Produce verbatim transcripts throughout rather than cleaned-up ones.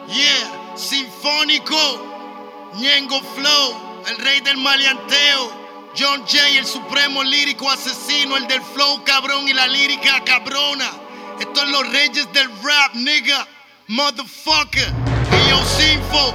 Yeah, Sinfónico, Ñengo Flow, el rey del maleanteo, John Jay, el supremo lírico asesino, el del flow cabrón y la lírica cabrona. Estos son los reyes del rap, nigga, motherfucker. Y yo Sinfo,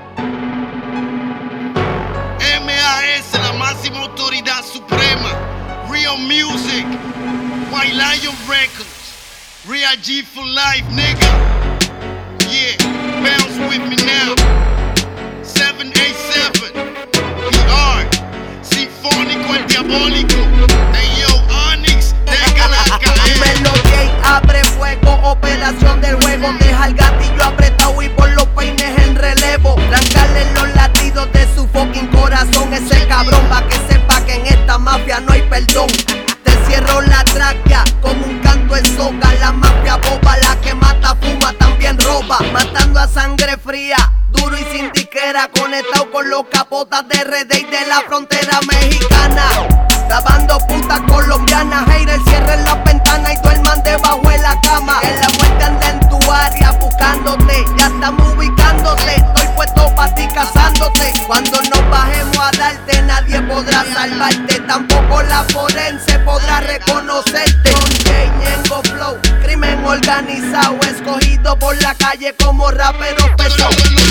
M A S, la máxima autoridad suprema. Real Music, White Lion Records, Real G for life, nigga. Yeah, bounce with me now. seven eight seven, P R, Sinfónico, el diabólico. Hey yo, Onyx, déjala caer. Dímelo, Jay, abre fuego, operación del juego. Deja el gatillo apretado y por los peines en relevo. Trancarle los latidos de su fucking corazón. Ese cabrón pa' que sepa que en esta mafia no hay perdón. Te cierro la tráquea como un canto en soga. La mafia boba, la que mata, fuma, también roba. Matando a sangre fría, duro y sin tiquera, conectado con los capotas de R D y de la frontera mexicana. Grabando putas colombianas, haters, cierren las ventanas y duerman debajo de la cama. Que la muerte anda en tu área buscándote, ya estamos ubicándote. Estoy puesto pa' ti cazándote. Cuando nos bajemos a darte, nadie podrá salvarte. Tampoco la forense podrá reconocerte. Con Jay, Ñengo Flow, crimen organizado, escogido por la calle como rapero pesado.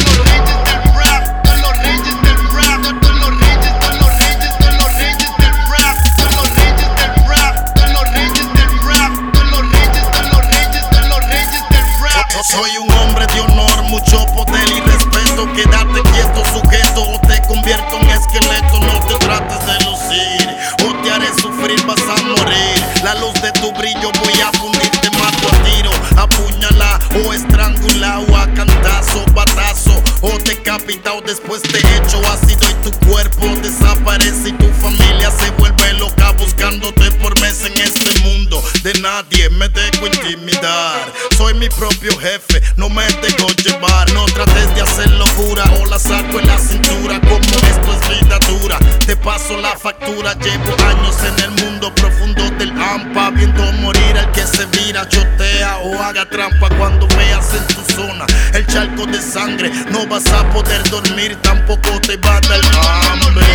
Soy un hombre de honor, mucho poder y respeto. Quédate quieto, sujeto, o te convierto en esqueleto. No te trates de lucir, o te haré sufrir, vas a morir. La luz de tu brillo voy a fundirte, mato a tiro, apuñala o estrangula, o a cantazo, batazo, o decapitado. Después te echo ácido y tu cuerpo desaparece y tu familia se vuelve loca buscándote por meses en este mundo. De nadie me dejo intimidar, soy mi propio jefe, no me dejo llevar. No trates de hacer locura o la saco en la cintura. Como esto es vida dura, te paso la factura. Llevo años en el mundo profundo del hampa, viendo morir al que se vira, chotea o haga trampa. Cuando veas en tu zona el charco de sangre, no vas a poder dormir, tampoco te va a dar hambre.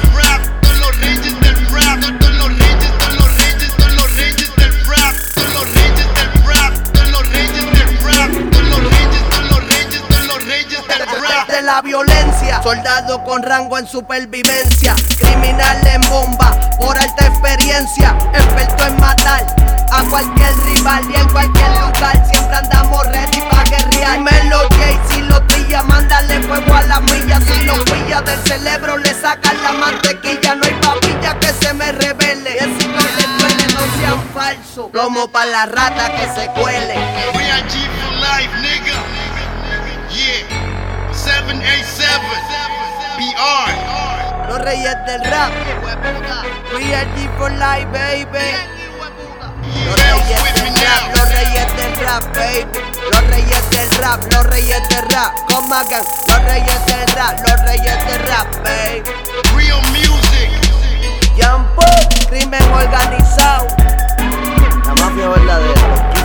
La violencia, soldado con rango en supervivencia, criminal en bomba por alta experiencia, experto en matar a cualquier rival y en cualquier lugar. Siempre andamos ready pa' guerrear. Dímelo, Jay, si lo trilla, mándale fuego a la milla. Si lo pilla del cerebro, le sacan la mantequilla. No hay papilla que se me revele. Y si no les duele, no sean falsos. Plomo pa' la rata que se cuele. Real G for life, nigga. Yeah. seven eight seven, P R. Los reyes del rap, Real G for life, baby. Los reyes del rap, los reyes del rap, baby. Los reyes del rap, los reyes del rap. Come again, los reyes del rap, los reyes del rap, baby. Real Music, Jump, crimen organizado. La mafia verdadera.